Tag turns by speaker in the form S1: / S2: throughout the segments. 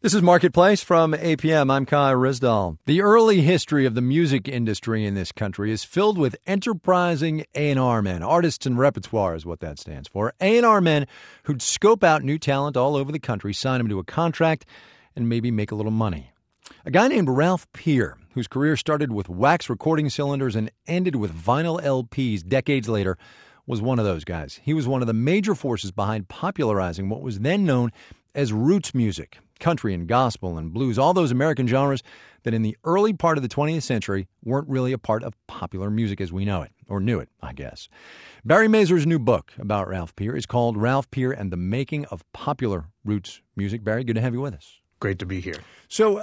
S1: This is Marketplace from APM. I'm Kai Risdall. The early history of the music industry in this country is filled with enterprising A&R men. Artists and repertoire is what that stands for. A&R men who'd scope out new talent all over the country, sign them to a contract, and maybe make a little money. A guy named Ralph Peer, whose career started with wax recording cylinders and ended with vinyl LPs decades later, was one of those guys. He was one of the major forces behind popularizing what was then known as roots music. Country and gospel and blues, all those American genres that in the early part of the 20th century weren't really a part of popular music as we know it, or knew it, I guess. Barry Mazur's new book about Ralph Peer is called Ralph Peer and the Making of Popular Roots Music. Barry, good to have you with us.
S2: Great to be here.
S1: So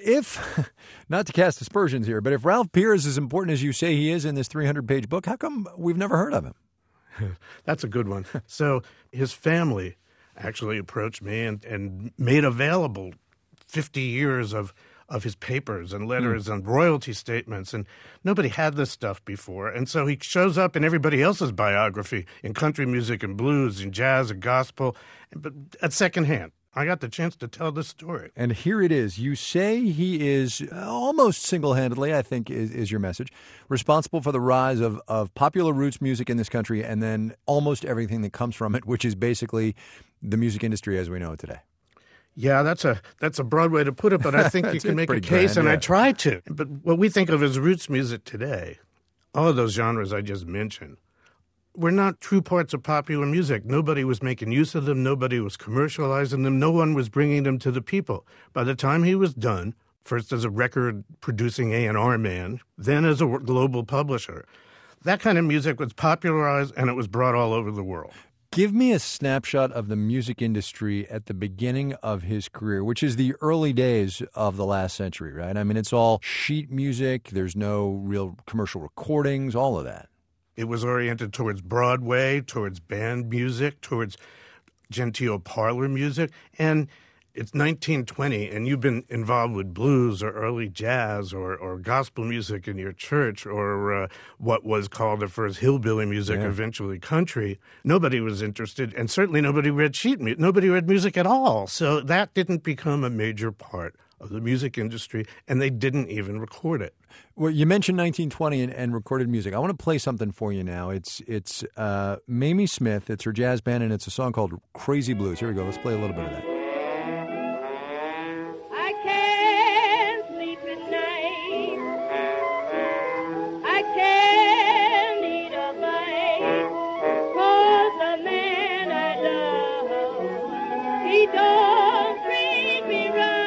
S1: if, not to cast aspersions here, but if Ralph Peer is as important as you say he is in this 300-page book, how come we've never heard of him?
S2: That's a good one. So his family actually approached me and made available 50 years of his papers and letters and royalty statements, and nobody had this stuff before. And so he shows up in everybody else's biography in country music and blues and jazz and gospel, but at secondhand. I got the chance to tell this story.
S1: And here it is. You say he is almost single-handedly, I think is your message, responsible for the rise of popular roots music in this country and then almost everything that comes from it, which is basically the music industry as we know it today.
S2: Yeah, that's a broad way to put it, but I think you can make a case, and I try to. But what we think of as roots music today, all of those genres I just mentioned, were not true parts of popular music. Nobody was making use of them. Nobody was commercializing them. No one was bringing them to the people. By the time he was done, first as a record-producing A&R man, then as a global publisher, that kind of music was popularized and it was brought all over the world.
S1: Give me a snapshot of the music industry at the beginning of his career, which is the early days of the last century, right? I mean, it's all sheet music. There's no real commercial recordings, all of that.
S2: It was oriented towards Broadway, towards band music, towards genteel parlor music. And it's 1920, and you've been involved with blues or early jazz or gospel music in your church or what was called the first hillbilly music, eventually country. Nobody was interested, and certainly nobody read sheet music. Nobody read music at all. So that didn't become a major part of the music industry, and they didn't even record it.
S1: Well, you mentioned 1920 and recorded music. I want to play something for you now. It's Mamie Smith. It's her jazz band, and it's a song called Crazy Blues. Here we go. Let's play a little bit of that.
S3: I can't sleep at night. I can't eat a bite. 'Cause the man I love, he don't treat me right.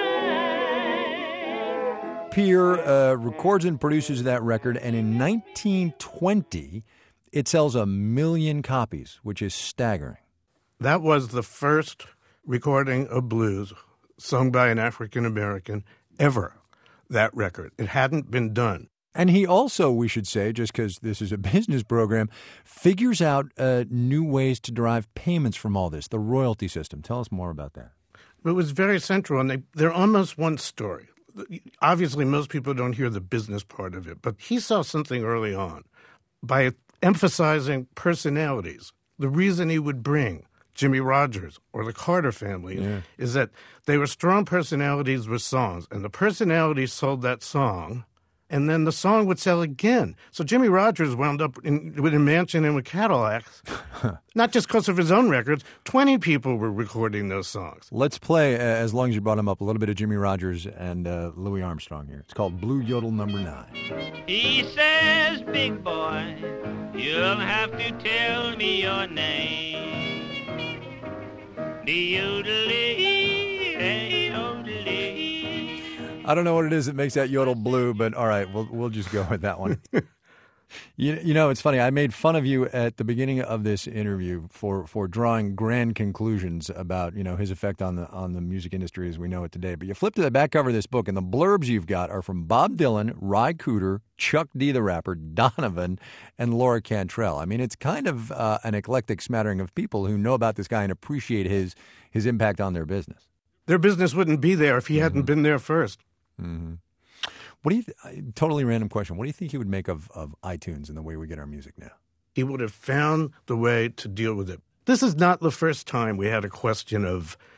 S1: Peer records and produces that record, and in 1920, it sells 1 million copies, which is staggering.
S2: That was the first recording of blues sung by an African-American ever, that record. It hadn't been done.
S1: And he also, we should say, just because this is a business program, figures out new ways to derive payments from all this, the royalty system. Tell us more about that.
S2: It was very central, and they're almost one story. Obviously, most people don't hear the business part of it, but he saw something early on. By emphasizing personalities, the reason he would bring Jimmie Rodgers or the Carter family is that they were strong personalities with songs, and the personalities sold that song, and then the song would sell again. So Jimmie Rodgers wound up with a mansion and with Cadillacs, not just because of his own records. 20 people were recording those songs.
S1: Let's play, as long as you brought him up, a little bit of Jimmie Rodgers and Louis Armstrong here. It's called Blue Yodel Number 9.
S4: He says, big boy, you'll have to tell me your name. The yodelee, hey, yodelee.
S1: I don't know what it is that makes that yodel blue, but all right, we'll just go with that one. You know, it's funny. I made fun of you at the beginning of this interview for drawing grand conclusions about, you know, his effect on the music industry as we know it today. But you flip to the back cover of this book, and the blurbs you've got are from Bob Dylan, Ry Cooder, Chuck D the Rapper, Donovan, and Laura Cantrell. I mean, it's kind of an eclectic smattering of people who know about this guy and appreciate his impact on their business.
S2: Their business wouldn't be there if he hadn't been there first.
S1: Mm-hmm. What do you totally random question. What do you think he would make of iTunes and the way we get our music now?
S2: He would have found the way to deal with it. This is not the first time we had a question of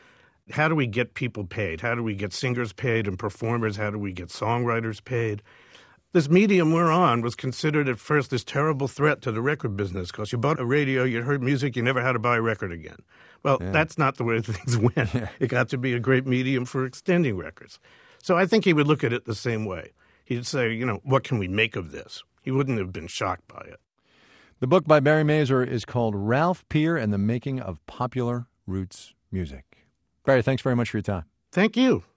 S2: How do we get people paid? How do we get singers paid and performers? How do we get songwriters paid? This medium we're on was considered at first this terrible threat to the record business because you bought a radio, you heard music, you never had to buy a record again. Well, that's not the way things went. It got to be a great medium for extending records. So I think he would look at it the same way. He'd say, what can we make of this? He wouldn't have been shocked by it.
S1: The book by Barry Mazur is called Ralph Peer and the Making of Popular Roots Music. Barry, thanks very much for your time.
S2: Thank you.